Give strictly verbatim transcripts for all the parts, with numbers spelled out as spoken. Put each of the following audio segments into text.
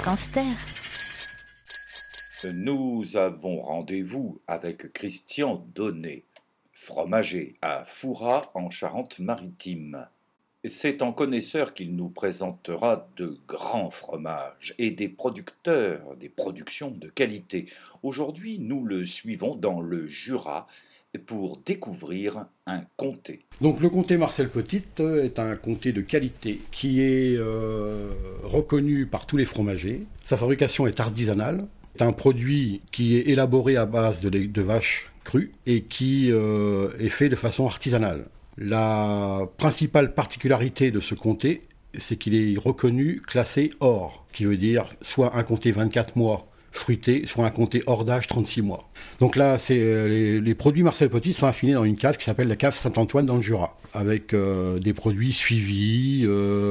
Fréquence Terre. Nous avons rendez-vous avec Christian Donnet, fromager à Fouras en Charente-Maritime. C'est en connaisseur qu'il nous présentera de grands fromages et des producteurs, des productions de qualité. Aujourd'hui, nous le suivons dans le Jura pour découvrir un comté. Donc le comté Marcel Petite est un comté de qualité qui est euh, reconnu par tous les fromagers. Sa fabrication est artisanale. C'est un produit qui est élaboré à base de, de vaches crues et qui euh, est fait de façon artisanale. La principale particularité de ce comté, c'est qu'il est reconnu classé or, qui veut dire soit un comté vingt-quatre mois fruité, soit un comté hors d'âge trente-six mois. Donc là, c'est, les, les produits Marcel Petite sont affinés dans une cave qui s'appelle la cave Saint-Antoine dans le Jura, avec euh, des produits suivis,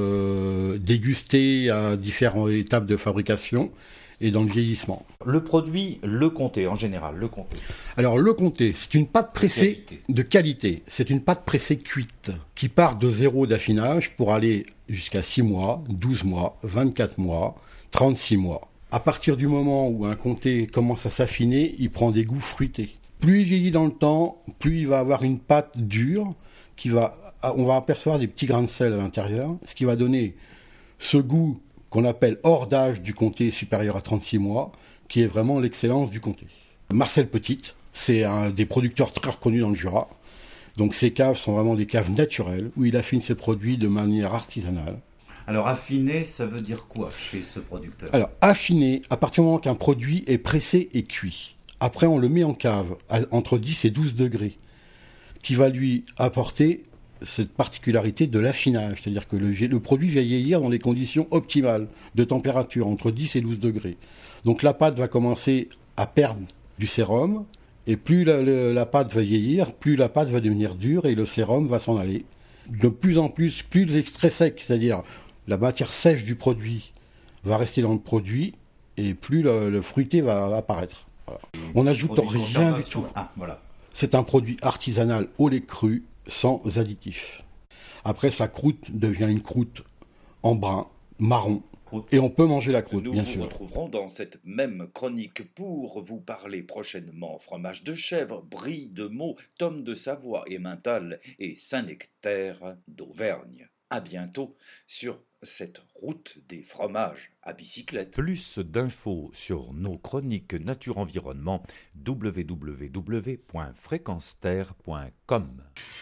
euh, dégustés à différentes étapes de fabrication et dans le vieillissement. Le produit, le comté en général, le comté. Alors le comté, c'est une pâte pressée Qualité. de qualité. C'est une pâte pressée cuite qui part de zéro d'affinage pour aller jusqu'à six mois, douze mois, vingt-quatre mois, trente-six mois. À partir du moment où un comté commence à s'affiner, il prend des goûts fruités. Plus il vieillit dans le temps, plus il va avoir une pâte dure qui va, on va apercevoir des petits grains de sel à l'intérieur, ce qui va donner ce goût qu'on appelle hors d'âge du comté supérieur à trente-six mois, qui est vraiment l'excellence du comté. Marcel Petite, c'est un des producteurs très reconnus dans le Jura. Donc ces caves sont vraiment des caves naturelles, où il affine ses produits de manière artisanale. Alors affiner, ça veut dire quoi chez ce producteur ? Alors affiner, à partir du moment qu'un produit est pressé et cuit. Après on le met en cave, à, entre dix et douze degrés, qui va lui apporter cette particularité de l'affinage, c'est-à-dire que le, le produit va vieillir dans les conditions optimales de température, entre dix et douze degrés. Donc la pâte va commencer à perdre du sérum, et plus la, la, la pâte va vieillir, plus la pâte va devenir dure et le sérum va s'en aller. De plus en plus, plus l'extrait sec, c'est-à-dire la matière sèche du produit va rester dans le produit, et plus le, le fruité va apparaître. Voilà. On n'ajoute rien du tout. Ah, voilà. C'est un produit artisanal au lait cru, sans additifs. Après, sa croûte devient une croûte en brun, marron, croûte. Et on peut manger la croûte, Nous bien vous sûr. Nous retrouverons dans cette même chronique pour vous parler prochainement fromage de chèvre, brie de Meaux, tome de Savoie, Emmental et Saint-Nectaire d'Auvergne. À bientôt sur cette route des fromages à bicyclette. Plus d'infos sur nos chroniques nature-environnement, w w w point fréquence terre point com.